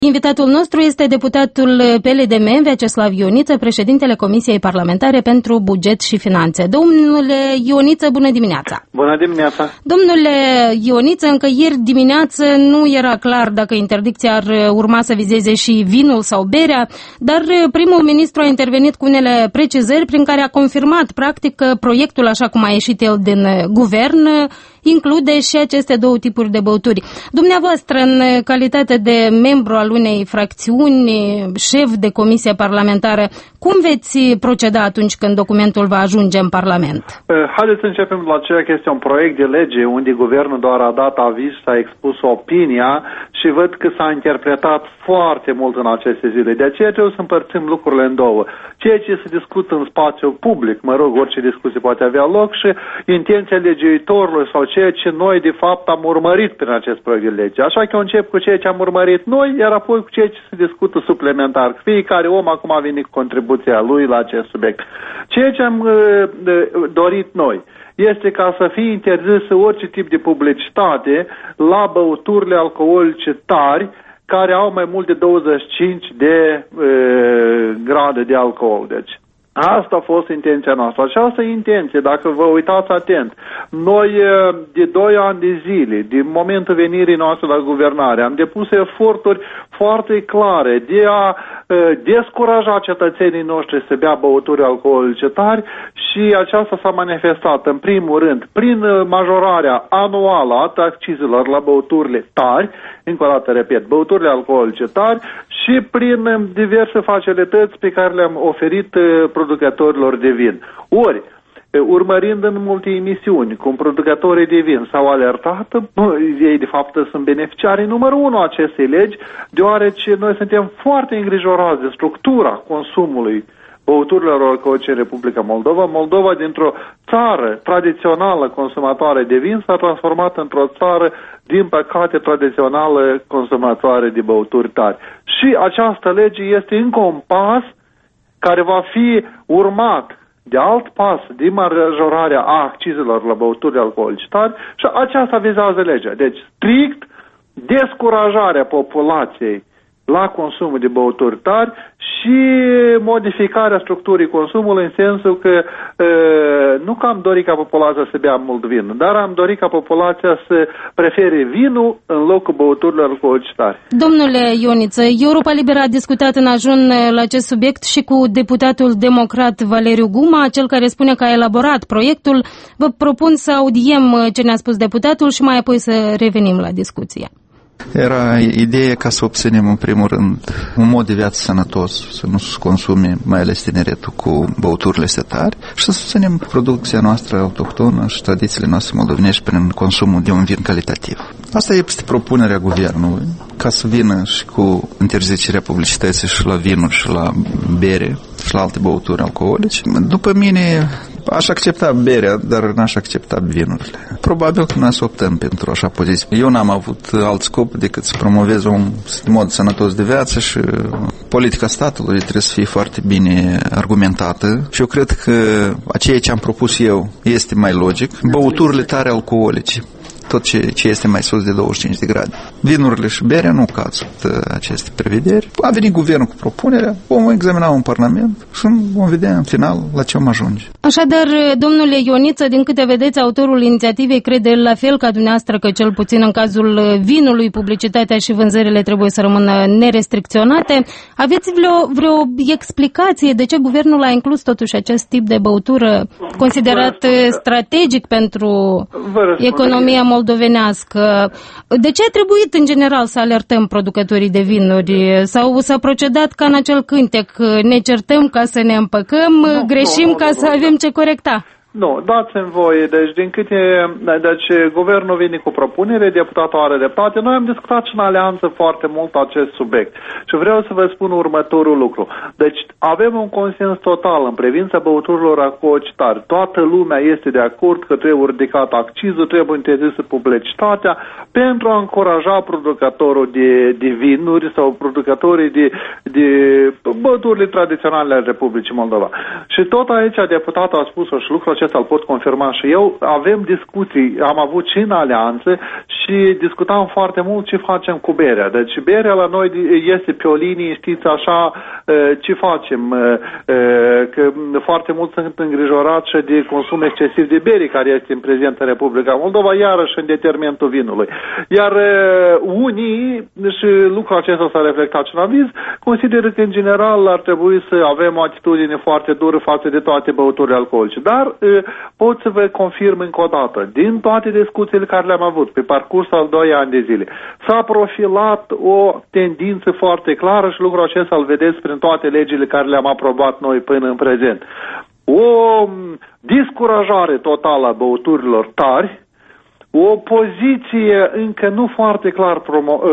Invitatul nostru este deputatul PLDM, Vyacheslav Ioniță, președintele Comisiei Parlamentare pentru Buget și Finanțe. Domnule Ioniță, bună dimineața! Bună dimineața! Domnule Ioniță, încă ieri dimineață nu era clar dacă interdicția ar urma să vizeze și vinul sau berea, dar primul ministru a intervenit cu unele precizări prin care a confirmat practic că proiectul, așa cum a ieșit el din guvern, include și aceste două tipuri de băuturi. Dumneavoastră, în calitate de membru al unei fracțiuni, șef de comisie parlamentară, cum veți proceda atunci când documentul va ajunge în Parlament? Haideți să începem la ceea că este un proiect de lege unde guvernul doar a dat aviz și a expus opinia și văd că s-a interpretat foarte mult în aceste zile. De aceea trebuie să împărțim lucrurile în două. Ceea ce se discută în spațiu public, orice discuție poate avea loc, și intenția legiuitorului sau ceea ce noi de fapt am urmărit prin acest proiect de lege. Așa că eu încep cu ceea ce am urmărit noi, iar apoi cu ceea ce se discută suplimentar. Fiecare om acum a venit cu contribuția lui la acest subiect. Ceea ce am dorit noi este ca să fie interzisă orice tip de publicitate la băuturile alcoolice tari care au mai mult de 25 de grade de alcool. Deci, asta a fost intenția noastră. Această intenție, dacă vă uitați atent, noi de 2 ani de zile, din momentul venirii noastre la guvernare, am depus eforturi foarte clare de a descuraja cetățenii noștri să bea băuturi alcoolice tari și aceasta s-a manifestat în primul rând prin majorarea anuală a accizelor la băuturile tari, încă o dată repet, băuturile alcoolice tari, și prin diverse facilități pe care le-am oferit producătorilor de vin. Ori, urmărind în multe emisiuni cum producătorii de vin s-au alertat, ei de fapt sunt beneficiarii numărul 1 a acestei legi, deoarece noi suntem foarte îngrijorați de structura consumului băuturilor alcoolice în Republica Moldova. Moldova, dintr-o țară tradițională consumatoare de vin, s-a transformat într-o țară, din păcate, tradițională consumatoare de băuturi tari. Și această lege este încă un pas care va fi urmat de alt pas de majorarea a accizelor la băuturile alcoolice tari și aceasta vizează legea. Deci, strict descurajarea populației la consumul de băuturi tari și modificarea structurii consumului în sensul că nu că am dorit ca populația să bea mult vin, dar am dorit ca populația să prefere vinul în locul băuturilor alcoolice tari. Domnule Ioniță, Europa Liberă a discutat în ajun la acest subiect și cu deputatul democrat Valeriu Guma, cel care spune că a elaborat proiectul. Vă propun să audiem ce ne-a spus deputatul și mai apoi să revenim la discuție. Era ideea ca să obținem în primul rând un mod de viață sănătos, să nu se consume mai ales tineretul cu băuturile astea tari și să susținem producția noastră autohtonă și tradițiile noastre moldovenești prin consumul de un vin calitativ. Asta este propunerea guvernului, ca să vină și cu interzicerea publicității și la vinuri și la bere și la alte băuturi alcoolice. După mine, aș accepta berea, dar n-aș accepta vinurile. Probabil că noi să optăm pentru așa poziție. Eu n-am avut alt scop decât să promovez un mod sănătos de viață și politica statului trebuie să fie foarte bine argumentată și eu cred că ceea ce am propus eu este mai logic. Băuturile tare alcoolice, tot ce este mai sus de 25 de grade. Vinurile și berea nu cad sub aceste prevederi. A venit guvernul cu propunerea, vom examina în Parlament și vom vedea în final la ce vom ajunge. Așadar, domnule Ioniță, din câte vedeți, autorul inițiativei crede la fel ca dumneavoastră că cel puțin în cazul vinului, publicitatea și vânzările trebuie să rămână nerestricționate. Aveți vreo explicație de ce guvernul a inclus totuși acest tip de băutură considerat strategic pentru economia moldovenească? De ce a trebuit în general să alertăm producătorii de vinuri? Sau s-a procedat ca în acel cântec, ne certăm ca să ne împăcăm, greșim ca să avem ce corecta? Nu, dați-mi voie. Deci guvernul vine cu propunere, deputatul are dreptate. Noi am discutat și în alianță foarte mult acest subiect. Și vreau să vă spun următorul lucru. Deci avem un consens total în privința băuturilor alcoolice tari. Toată lumea este de acord că trebuie ridicat accizul, trebuie interzisă publicitatea pentru a încuraja producătorul de vinuri sau producătorii de băuturile tradiționale ale Republicii Moldova. Și tot aici deputatul a spus și lucrul acesta îl pot confirma și eu, avem discuții, am avut și în alianță și discutam foarte mult ce facem cu berea. Deci berea la noi este pe o linie, știți așa, ce facem, că foarte mult sunt îngrijorați și de consum excesiv de bere care este în prezent în Republica Moldova, iarăși în determinul vinului. Iar unii, și lucrul acesta s-a reflectat și în aviz, consideră că în general ar trebui să avem o atitudine foarte dură față de toate băuturile alcoolice. Dar pot să vă confirm încă o dată, din toate discuțiile care le-am avut pe parcursul al 2 ani de zile, s-a profilat o tendință foarte clară și lucrul acesta îl vedeți prin toate legile care le-am aprobat noi până în prezent. O discurajare totală a băuturilor tari, o poziție încă nu foarte clar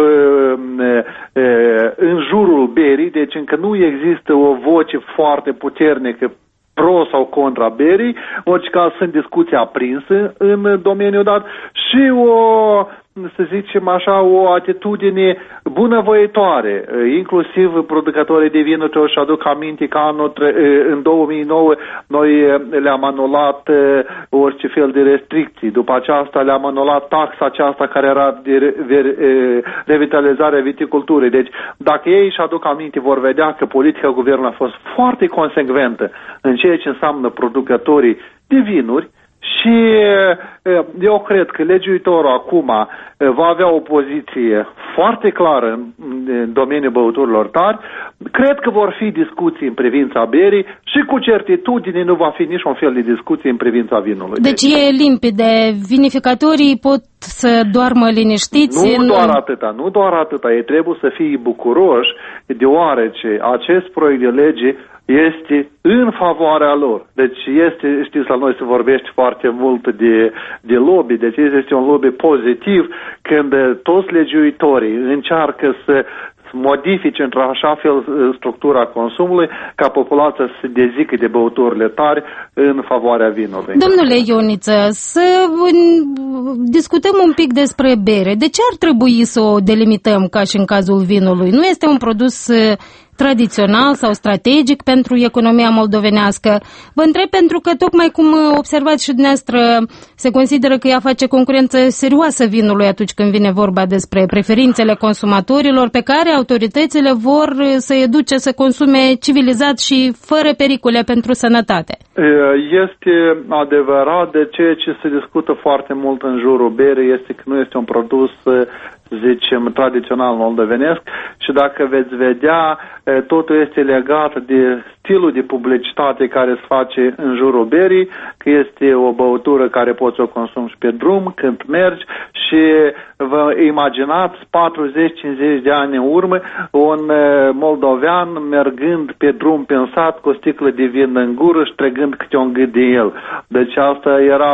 în jurul berii, deci încă nu există o voce foarte puternică pro sau contra berii, orice caz sunt discuții aprinse în domeniul dat și să zicem așa, o atitudine bunăvoitoare, inclusiv producătorii de vinuri și aduc aminte că în 2009 noi le-am anulat orice fel de restricții. După aceasta le-am anulat taxa aceasta care era de revitalizarea viticulturii. Deci, dacă ei își aduc aminte, vor vedea că politica guvernului a fost foarte consecventă în ceea ce înseamnă producătorii de vinuri. Și eu cred că legiuitorul acum va avea o poziție foarte clară în domeniul băuturilor tari. Cred că vor fi discuții în privința berii și cu certitudine nu va fi niciun fel de discuții în privința vinului. Deci e limpede. Vinificatorii pot să doarmă liniștiți? Nu doar atâta. Ei trebuie să fie bucuroși deoarece acest proiect de lege este în favoarea lor. Deci știți, la noi se vorbește foarte mult de lobby, deci este un lobby pozitiv când toți legiuitorii încearcă să modifice într-așa fel structura consumului ca populația să se dezică de băuturile tari în favoarea vinului. Domnule Ioniță, să discutăm un pic despre bere. De ce ar trebui să o delimităm ca și în cazul vinului? Nu este un produs tradițional sau strategic pentru economia moldovenească? Vă întreb pentru că, tocmai cum observați și dumneavoastră, se consideră că ea face concurență serioasă vinului atunci când vine vorba despre preferințele consumatorilor pe care autoritățile vor să-i educe să consume civilizat și fără pericole pentru sănătate. Este adevărat, de ceea ce se discută foarte mult în jurul berii este că nu este un produs, zicem, tradițional moldovenesc și dacă veți vedea, totul este legat de stilul de publicitate care se face în jurul berii, că este o băutură care poți să o consumi și pe drum, când mergi și vă imaginați 40-50 de ani în urmă un moldovean mergând pe drum pe sat cu o sticlă de vin în gură și trăgând câte un gât de el. Deci asta era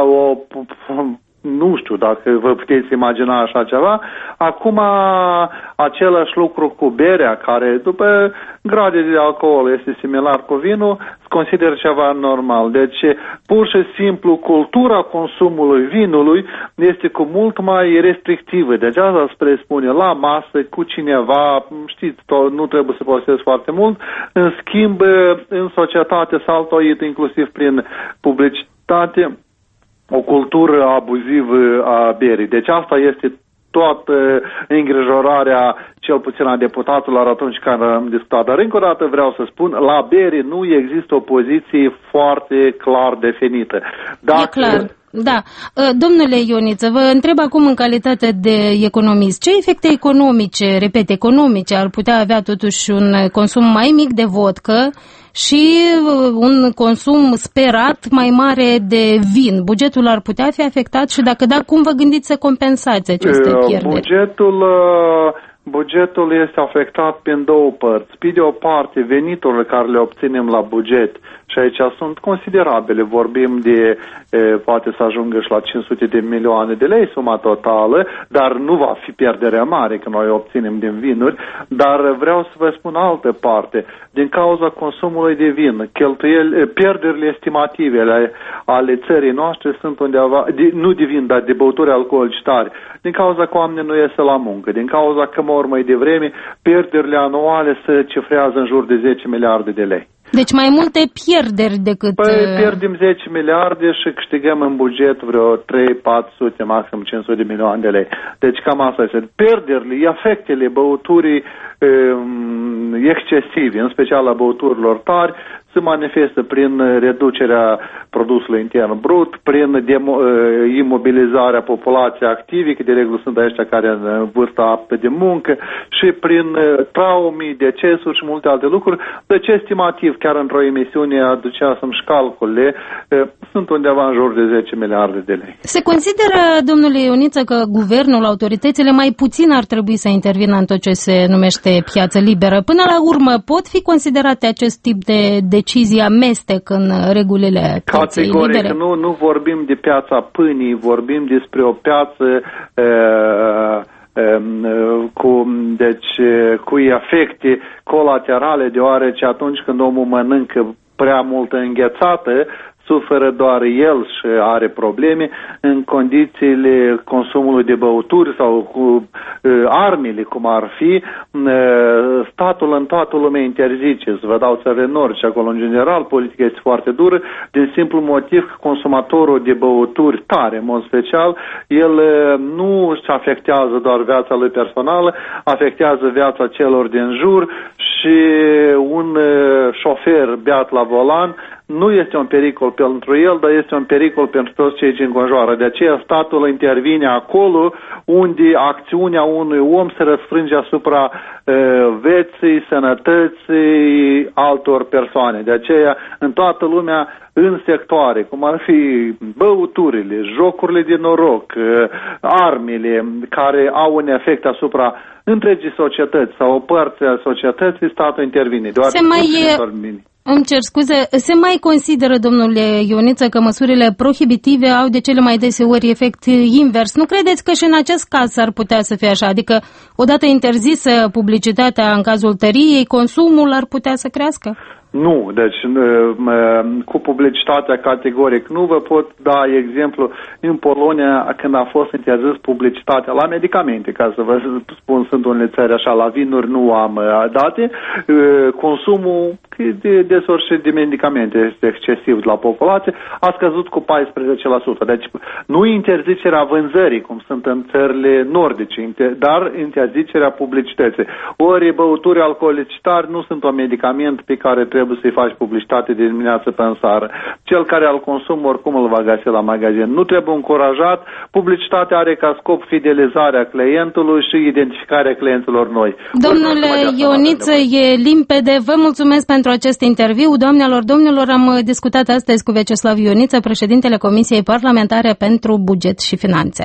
nu știu dacă vă puteți imagina așa ceva. Acum același lucru cu berea, care după grade de alcool este similar cu vinul, se consideră ceva normal. Deci pur și simplu cultura consumului vinului este cu mult mai restrictivă. Deci asta se presupune la masă cu cineva, știți, nu trebuie să postezi foarte mult. În schimb, în societate s-a altoit inclusiv prin publicitate o cultură abuzivă a berii. Deci asta este toată îngrijorarea, cel puțin a deputatului atunci când am discutat. Dar încă o dată vreau să spun, la bere nu există o poziție foarte clar definită. E clar. Da. Domnule Ioniță, vă întreb acum în calitate de economist, ce efecte economice ar putea avea totuși un consum mai mic de vodcă și un consum sperat mai mare de vin? Bugetul ar putea fi afectat și dacă da, cum vă gândiți să compensați aceste pierderi? Bugetul este afectat prin două părți. Pe de o parte, veniturile care le obținem la buget, și aici sunt considerabile, vorbim de, poate să ajungă și la 500 de milioane de lei suma totală, dar nu va fi pierderea mare că noi obținem din vinuri, dar vreau să vă spun altă parte. Din cauza consumului de vin, pierderile estimative ale țării noastre sunt undeva, nu de vin, dar de băuturi alcoolice tari, din cauza că oamenii nu iese la muncă, din cauza că mor mai devreme, pierderile anuale se cifrează în jur de 10 miliarde de lei. Deci mai multe pierderi decât... Păi pierdem 10 miliarde și câștigăm în buget vreo 3, 400, maxim 500 de milioane de lei. Deci cam asta este. Pierderile, efectele băuturii excesive, în special a băuturilor tari, se manifestă prin reducerea produsului intern brut, prin imobilizarea populației active, că de regulă sunt aceștia care în vârsta aptă de muncă, și prin traume, decesuri și multe alte lucruri. Deci, estimativ, chiar într-o emisiune aduceasem și calculele, sunt undeva în jur de 10 miliarde de lei. Se consideră, domnule Ioniță, că guvernul, autoritățile mai puțin ar trebui să intervină în tot ce se numește piață liberă. Până la urmă, pot fi considerate acest tip de decizii amestec în regulile pieței libere? Categoric, nu vorbim de piața pâinii, vorbim despre o piață cu efecte colaterale, deoarece atunci când omul mănâncă prea multă înghețată, suferă doar el și are probleme. În condițiile consumului de băuturi sau cu armele, cum ar fi, statul în toată lumea interzice. Să vă dau țările nordice, acolo în general politica este foarte dură, din simplu motiv că consumatorul de băuturi tare, în mod special, el nu își afectează doar viața lui personală, afectează viața celor din jur și un șofer beat la volan nu este un pericol pentru el, dar este un pericol pentru toți cei ce înconjoară. De aceea statul intervine acolo unde acțiunea unui om se răsfrânge asupra vieții, sănătății altor persoane. De aceea, în toată lumea, în sectoare, cum ar fi băuturile, jocurile de noroc, armele, care au un efect asupra întregii societăți sau o parte a societății, statul intervine. Îmi cer scuze, se mai consideră, domnule Ioniță, că măsurile prohibitive au de cele mai deseori efect invers. Nu credeți că și în acest caz ar putea să fie așa? Adică, odată interzisă publicitatea în cazul tăriei, consumul ar putea să crească? Nu, deci cu publicitatea categoric nu vă pot da exemplu în Polonia când a fost interzis publicitatea la medicamente, ca să vă spun, sunt unele țări așa, la vinuri nu am date, consumul de sorți de medicamente este excesiv la populație, a scăzut cu 14%. Deci nu interzicerea vânzării, cum sunt în țările nordice, dar interzicerea publicității. Ori băuturi alcoolice tari nu sunt un medicament pe care trebuie să-i faci publicitate de dimineață pe în seară. Cel care îl consumă oricum îl va găsi la magazin. Nu trebuie încurajat. Publicitatea are ca scop fidelizarea clientului și identificarea clienților noi. Domnule Ioniță, e limpede. Vă mulțumesc pentru acest interviu. Doamnelor, domnilor, am discutat astăzi cu Vyacheslav Ioniță, președintele Comisiei Parlamentare pentru Buget și Finanțe.